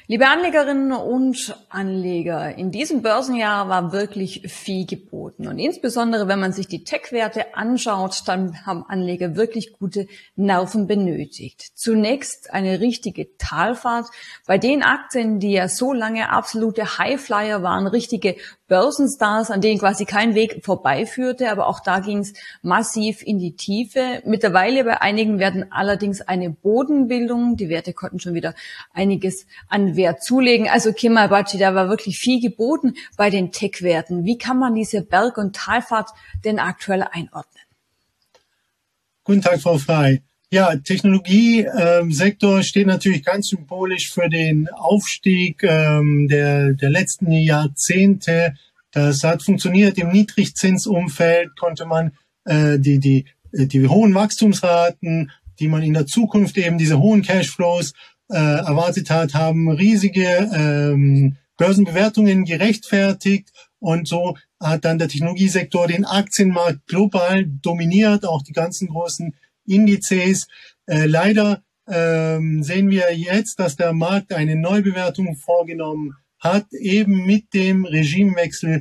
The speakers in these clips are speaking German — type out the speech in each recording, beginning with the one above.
Liebe Anlegerinnen und Anleger, in diesem Börsenjahr war wirklich viel geboten. Und insbesondere, wenn man sich die Tech-Werte anschaut, dann haben Anleger wirklich gute Nerven benötigt. Zunächst eine richtige Talfahrt bei den Aktien, die ja so lange absolute Highflyer waren, richtige Börsenstars, an denen quasi kein Weg vorbeiführte. Aber auch da ging es massiv in die Tiefe. Mittlerweile bei einigen Werten allerdings eine Bodenbildung. Die Werte konnten schon wieder einiges an Wert zulegen. Also Kemal Baci, da war wirklich viel geboten bei den Tech-Werten. Wie kann man diese Berg- und Talfahrt denn aktuell einordnen? Guten Tag, Frau Frey. Ja, Technologiesektor steht natürlich ganz symbolisch für den Aufstieg der letzten Jahrzehnte. Das hat funktioniert. Im Niedrigzinsumfeld konnte man die hohen Wachstumsraten, die man in der Zukunft eben diese hohen Cashflows erwartet hat, haben riesige Börsenbewertungen gerechtfertigt. Und so hat dann der Technologiesektor den Aktienmarkt global dominiert, auch die ganzen großen Indizes. Leider sehen wir jetzt, dass der Markt eine Neubewertung vorgenommen hat, eben mit dem Regimewechsel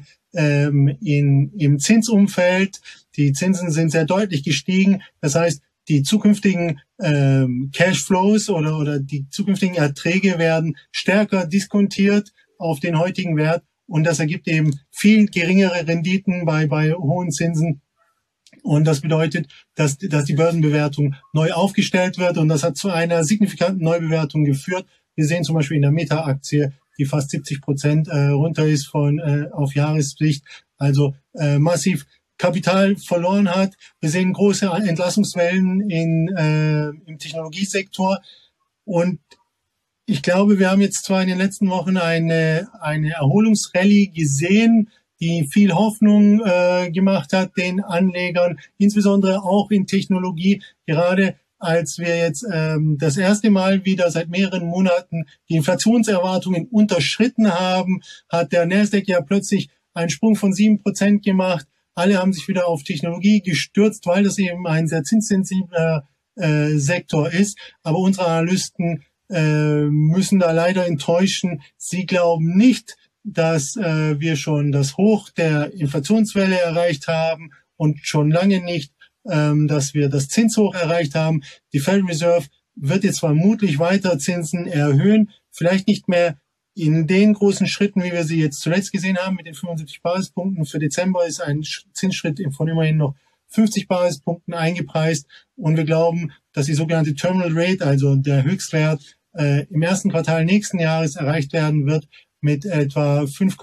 im Zinsumfeld. Die Zinsen sind sehr deutlich gestiegen. Das heißt, die zukünftigen Cashflows oder die zukünftigen Erträge werden stärker diskontiert auf den heutigen Wert. Und das ergibt eben viel geringere Renditen bei hohen Zinsen. Und das bedeutet, dass die Börsenbewertung neu aufgestellt wird. Und das hat zu einer signifikanten Neubewertung geführt. Wir sehen zum Beispiel in der Meta-Aktie, die fast 70% runter ist auf Jahressicht. Also massiv Kapital verloren hat. Wir sehen große Entlassungswellen im Technologiesektor. Und ich glaube, wir haben jetzt zwar in den letzten Wochen eine Erholungsrallye gesehen, die viel Hoffnung gemacht hat den Anlegern, insbesondere auch in Technologie. Gerade als wir jetzt das erste Mal wieder seit mehreren Monaten die Inflationserwartungen unterschritten haben, hat der Nasdaq ja plötzlich einen Sprung von 7% gemacht. Alle haben sich wieder auf Technologie gestürzt, weil das eben ein sehr zinssensibler Sektor ist. Aber unsere Analysten müssen da leider enttäuschen. Sie glauben nicht, dass wir schon das Hoch der Inflationswelle erreicht haben und schon lange nicht, dass wir das Zinshoch erreicht haben. Die Federal Reserve wird jetzt vermutlich weiter Zinsen erhöhen, vielleicht nicht mehr in den großen Schritten, wie wir sie jetzt zuletzt gesehen haben, mit den 75 Basispunkten. Für Dezember ist ein Zinsschritt von immerhin noch 50 Basispunkten eingepreist. Und wir glauben, dass die sogenannte Terminal Rate, also der Höchstwert, im ersten Quartal nächsten Jahres erreicht werden wird mit etwa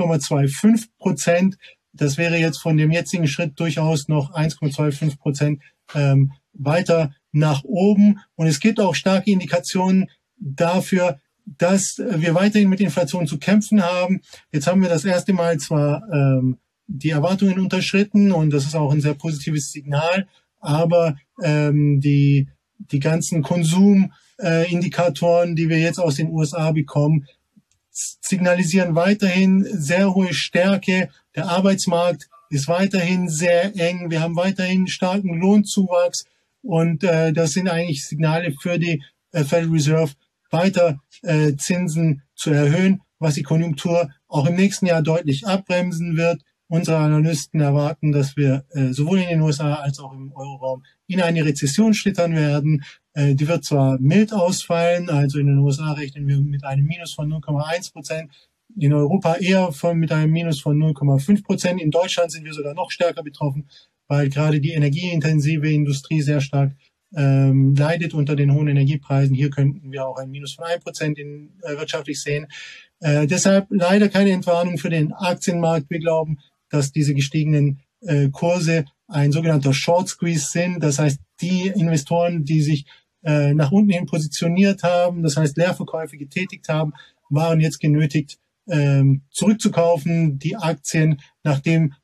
5,25%. Das wäre jetzt von dem jetzigen Schritt durchaus noch 1,25% weiter nach oben. Und es gibt auch starke Indikationen dafür, dass wir weiterhin mit Inflation zu kämpfen haben. Jetzt haben wir das erste Mal zwar die Erwartungen unterschritten und das ist auch ein sehr positives Signal, aber die ganzen Konsumindikatoren, die wir jetzt aus den USA bekommen, signalisieren weiterhin sehr hohe Stärke. Der Arbeitsmarkt ist weiterhin sehr eng. Wir haben weiterhin starken Lohnzuwachs und das sind eigentlich Signale für die Federal Reserve, weiter Zinsen zu erhöhen, was die Konjunktur auch im nächsten Jahr deutlich abbremsen wird. Unsere Analysten erwarten, dass wir sowohl in den USA als auch im Euroraum in eine Rezession schlittern werden. Die wird zwar mild ausfallen, also in den USA rechnen wir mit einem Minus von 0,1%, in Europa eher mit einem Minus von 0,5%. In Deutschland sind wir sogar noch stärker betroffen, weil gerade die energieintensive Industrie sehr stark leidet unter den hohen Energiepreisen. Hier könnten wir auch ein Minus von 1% wirtschaftlich sehen. Deshalb leider keine Entwarnung für den Aktienmarkt. Wir glauben, dass diese gestiegenen Kurse ein sogenannter Short Squeeze sind. Das heißt, die Investoren, die sich nach unten hin positioniert haben, das heißt Leerverkäufe getätigt haben, waren jetzt genötigt, zurückzukaufen, die Aktien, nachdem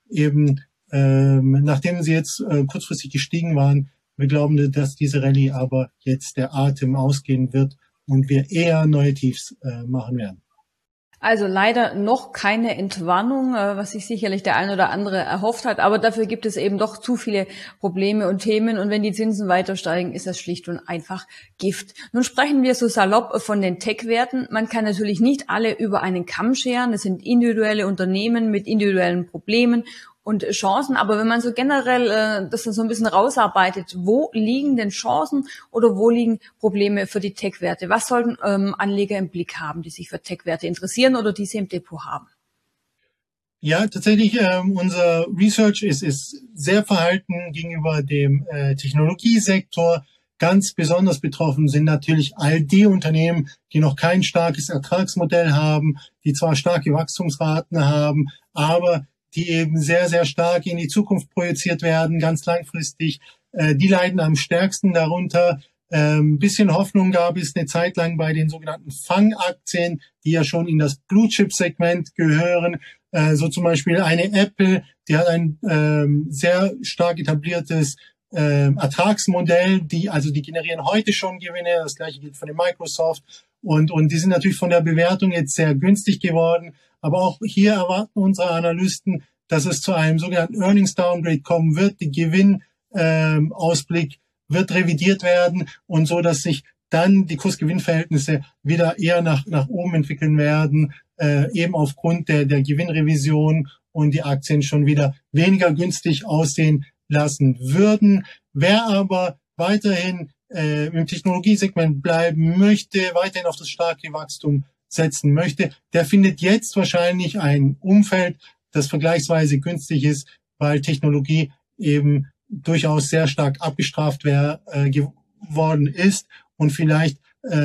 sie jetzt kurzfristig gestiegen waren. Wir glauben, dass diese Rallye aber jetzt der Atem ausgehen wird und wir eher neue Tiefs machen werden. Also leider noch keine Entwarnung, was sich sicherlich der ein oder andere erhofft hat. Aber dafür gibt es eben doch zu viele Probleme und Themen. Und wenn die Zinsen weiter steigen, ist das schlicht und einfach Gift. Nun sprechen wir so salopp von den Tech-Werten. Man kann natürlich nicht alle über einen Kamm scheren. Es sind individuelle Unternehmen mit individuellen Problemen und Chancen. Aber wenn man so generell das so ein bisschen rausarbeitet, wo liegen denn Chancen oder wo liegen Probleme für die Tech-Werte? Was sollten Anleger im Blick haben, die sich für Tech-Werte interessieren oder die sie im Depot haben? Ja, tatsächlich, unser Research ist sehr verhalten gegenüber dem Technologiesektor. Ganz besonders betroffen sind natürlich all die Unternehmen, die noch kein starkes Ertragsmodell haben, die zwar starke Wachstumsraten haben, aber die eben sehr, sehr stark in die Zukunft projiziert werden, ganz langfristig. Die leiden am stärksten darunter. Bisschen Hoffnung gab es eine Zeit lang bei den sogenannten FANG-Aktien, die ja schon in das Blue-Chip-Segment gehören. So zum Beispiel eine Apple, die hat ein sehr stark etabliertes Ertragsmodell, die generieren heute schon Gewinne. Das gleiche gilt von der Microsoft. Und die sind natürlich von der Bewertung jetzt sehr günstig geworden. Aber auch hier erwarten unsere Analysten, dass es zu einem sogenannten Earnings Downgrade kommen wird. Die Gewinnausblick wird revidiert werden und so, dass sich dann die Kurs-Gewinn-Verhältnisse wieder eher nach oben entwickeln werden, eben aufgrund der Gewinnrevision und die Aktien schon wieder weniger günstig aussehen lassen würden. Wer aber weiterhin im Technologiesegment bleiben möchte, weiterhin auf das starke Wachstum setzen möchte, der findet jetzt wahrscheinlich ein Umfeld, das vergleichsweise günstig ist, weil Technologie eben durchaus sehr stark abgestraft geworden ist und vielleicht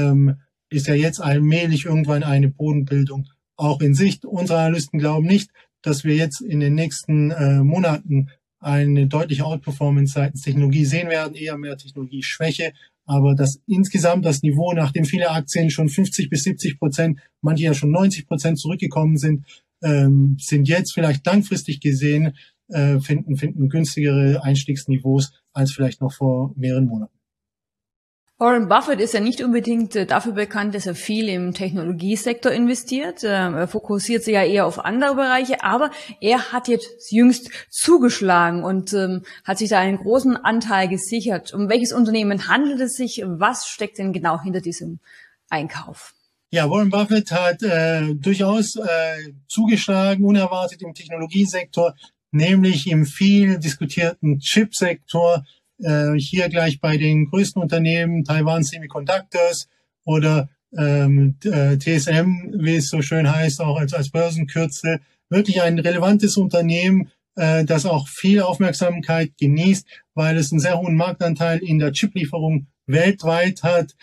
ist ja jetzt allmählich irgendwann eine Bodenbildung auch in Sicht. Unsere Analysten glauben nicht, dass wir jetzt in den nächsten Monaten eine deutliche Outperformance seitens Technologie sehen werden, eher mehr Technologieschwäche, aber dass insgesamt das Niveau, nachdem viele Aktien schon 50-70%, manche ja schon 90% zurückgekommen sind, sind jetzt vielleicht langfristig gesehen, finden günstigere Einstiegsniveaus als vielleicht noch vor mehreren Monaten. Warren Buffett ist ja nicht unbedingt dafür bekannt, dass er viel im Technologiesektor investiert. Er fokussiert sich ja eher auf andere Bereiche, aber er hat jetzt jüngst zugeschlagen und hat sich da einen großen Anteil gesichert. Um welches Unternehmen handelt es sich? Was steckt denn genau hinter diesem Einkauf? Ja, Warren Buffett hat durchaus zugeschlagen, unerwartet im Technologiesektor, nämlich im viel diskutierten Chipsektor. Hier gleich bei den größten Unternehmen, Taiwan Semiconductors oder TSM, wie es so schön heißt, auch als Börsenkürzel. Wirklich ein relevantes Unternehmen, das auch viel Aufmerksamkeit genießt, weil es einen sehr hohen Marktanteil in der Chiplieferung weltweit hat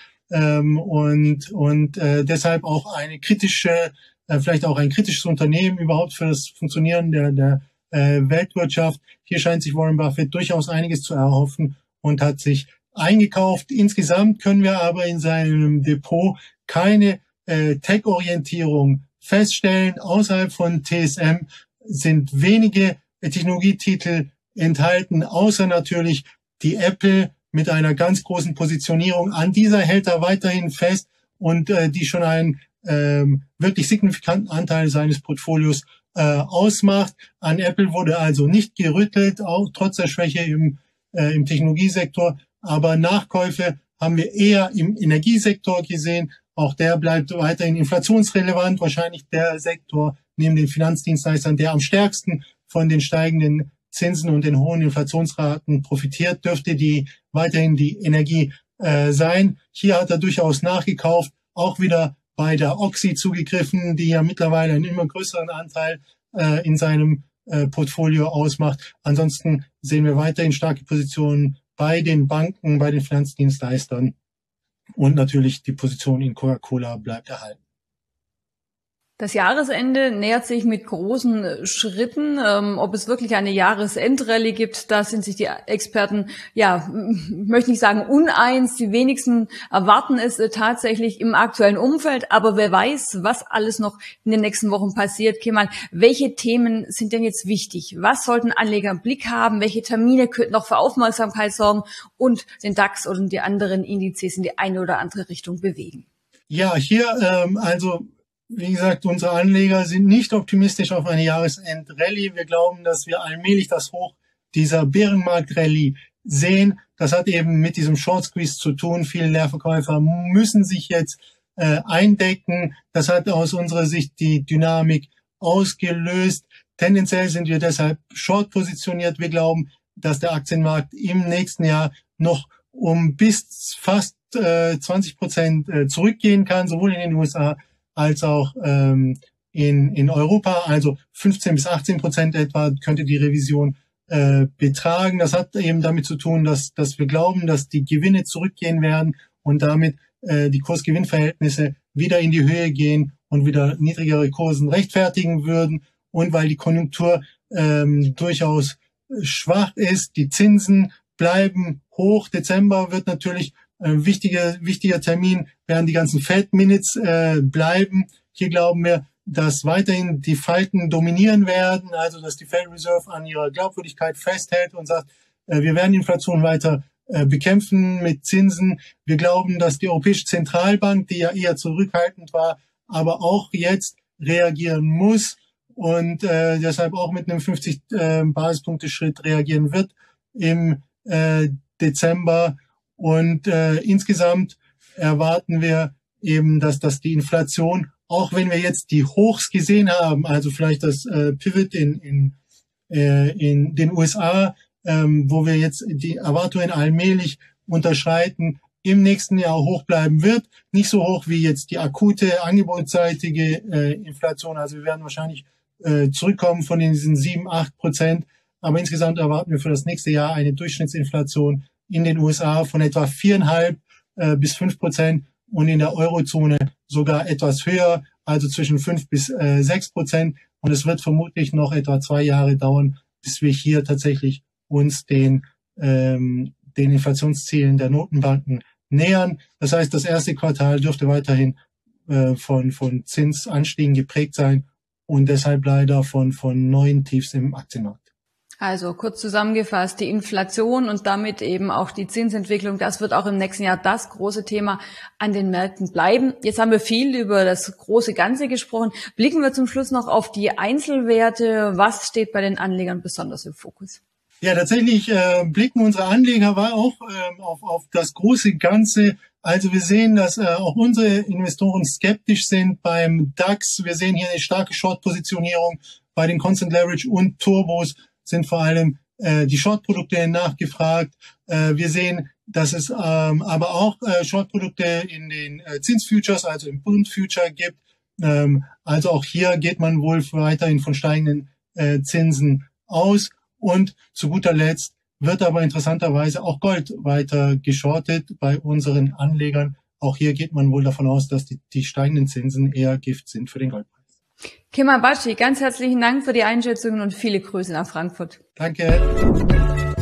und deshalb auch eine kritische, vielleicht auch ein kritisches Unternehmen überhaupt für das Funktionieren der Weltwirtschaft. Hier scheint sich Warren Buffett durchaus einiges zu erhoffen und hat sich eingekauft. Insgesamt können wir aber in seinem Depot keine Tech-Orientierung feststellen. Außerhalb von TSM sind wenige Technologietitel enthalten, außer natürlich die Apple mit einer ganz großen Positionierung. An dieser hält er weiterhin fest und die schon einen wirklich signifikanten Anteil seines Portfolios ausmacht. An Apple wurde also nicht gerüttelt, auch trotz der Schwäche im Technologiesektor. Aber Nachkäufe haben wir eher im Energiesektor gesehen. Auch der bleibt weiterhin inflationsrelevant. Wahrscheinlich der Sektor neben den Finanzdienstleistern, der am stärksten von den steigenden Zinsen und den hohen Inflationsraten profitiert, dürfte weiterhin die Energie sein. Hier hat er durchaus nachgekauft, auch wieder bei der Oxy zugegriffen, die ja mittlerweile einen immer größeren Anteil in seinem Portfolio ausmacht. Ansonsten sehen wir weiterhin starke Positionen bei den Banken, bei den Finanzdienstleistern und natürlich die Position in Coca-Cola bleibt erhalten. Das Jahresende nähert sich mit großen Schritten. Ob es wirklich eine Jahresendrallye gibt, da sind sich die Experten, möchte nicht sagen uneins. Die wenigsten erwarten es tatsächlich im aktuellen Umfeld. Aber wer weiß, was alles noch in den nächsten Wochen passiert. Kemal, welche Themen sind denn jetzt wichtig? Was sollten Anleger im Blick haben? Welche Termine könnten noch für Aufmerksamkeit sorgen und den DAX oder die anderen Indizes in die eine oder andere Richtung bewegen? Ja, hier wie gesagt, unsere Anleger sind nicht optimistisch auf eine Jahresend-Rallye. Wir glauben, dass wir allmählich das Hoch dieser Bärenmarkt-Rallye sehen. Das hat eben mit diesem Short Squeeze zu tun. Viele Leerverkäufer müssen sich jetzt eindecken. Das hat aus unserer Sicht die Dynamik ausgelöst. Tendenziell sind wir deshalb short positioniert. Wir glauben, dass der Aktienmarkt im nächsten Jahr noch um bis fast 20% zurückgehen kann, sowohl in den USA als auch in Europa. Also 15-18% etwa könnte die Revision betragen. Das hat eben damit zu tun, dass wir glauben, dass die Gewinne zurückgehen werden und damit die Kurs-Gewinn-Verhältnisse wieder in die Höhe gehen und wieder niedrigere Kursen rechtfertigen würden. Und weil die Konjunktur durchaus schwach ist, die Zinsen bleiben hoch. Dezember wird natürlich ein wichtiger Termin, werden die ganzen Fed-Minutes bleiben. Hier glauben wir, dass weiterhin die Falten dominieren werden, also dass die Federal Reserve an ihrer Glaubwürdigkeit festhält und sagt, wir werden Inflation weiter bekämpfen mit Zinsen. Wir glauben, dass die Europäische Zentralbank, die ja eher zurückhaltend war, aber auch jetzt reagieren muss und deshalb auch mit einem 50 Basispunkte-Schritt reagieren wird im Dezember. Und insgesamt erwarten wir eben, dass die Inflation, auch wenn wir jetzt die Hochs gesehen haben, also vielleicht das Pivot in den USA, wo wir jetzt die Erwartungen allmählich unterschreiten, im nächsten Jahr hoch bleiben wird. Nicht so hoch wie jetzt die akute angebotsseitige Inflation. Also wir werden wahrscheinlich zurückkommen von diesen 7-8%. Aber insgesamt erwarten wir für das nächste Jahr eine Durchschnittsinflation in den USA von etwa 4,5 bis 5% und in der Eurozone sogar etwas höher, also zwischen 5-6%. Und es wird vermutlich noch etwa 2 Jahre dauern, bis wir hier tatsächlich uns den Inflationszielen der Notenbanken nähern. Das heißt, das erste Quartal dürfte weiterhin von Zinsanstiegen geprägt sein und deshalb leider von neuen Tiefs im Aktienmarkt. Also kurz zusammengefasst, die Inflation und damit eben auch die Zinsentwicklung, das wird auch im nächsten Jahr das große Thema an den Märkten bleiben. Jetzt haben wir viel über das große Ganze gesprochen. Blicken wir zum Schluss noch auf die Einzelwerte. Was steht bei den Anlegern besonders im Fokus? Ja, tatsächlich blicken unsere Anleger auch auf das große Ganze. Also wir sehen, dass auch unsere Investoren skeptisch sind beim DAX. Wir sehen hier eine starke Short-Positionierung bei den Constant Leverage und Turbos sind vor allem die Short-Produkte nachgefragt. Wir sehen, dass es aber auch Short-Produkte in den Zinsfutures, also im Bund-Future gibt. Also auch hier geht man wohl weiterhin von steigenden Zinsen aus. Und zu guter Letzt wird aber interessanterweise auch Gold weiter geschortet bei unseren Anlegern. Auch hier geht man wohl davon aus, dass die steigenden Zinsen eher Gift sind für den Goldpreis. Kemal Batschi, ganz herzlichen Dank für die Einschätzungen und viele Grüße nach Frankfurt. Danke.